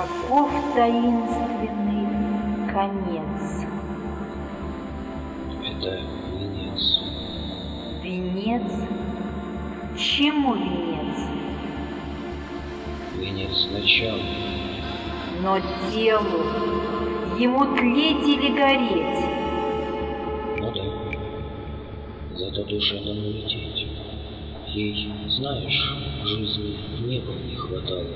Каков таинственный конец? Это венец. Венец? Чему венец? Венец начала. Но телу ему тлеть или гореть? Ну да. Зато душе нам лететь. Ей, знаешь, жизни в небо не хватало.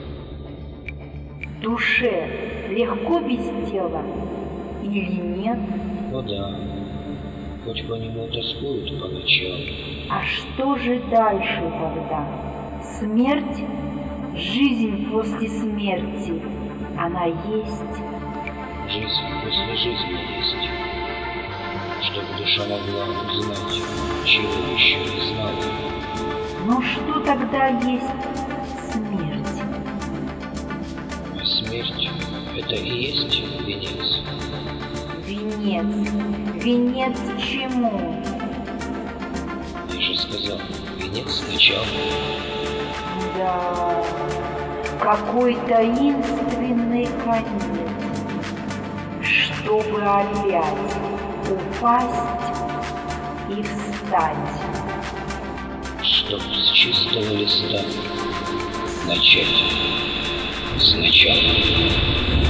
Душе легко без тела или нет? Ну да. Хоть по нему тоскуют поначалу. А что же дальше тогда? Смерть? Жизнь после смерти? Она есть? Жизнь после жизни есть. Чтобы душа могла узнать, чего еще не знала. Но что тогда есть смерть? А смерть — это и есть венец. Венец. Венец чему? Я же сказал, венец начала. Да, какой таинственный конец, чтобы опять упасть и встать. Чтоб с чистого листа начать сначала.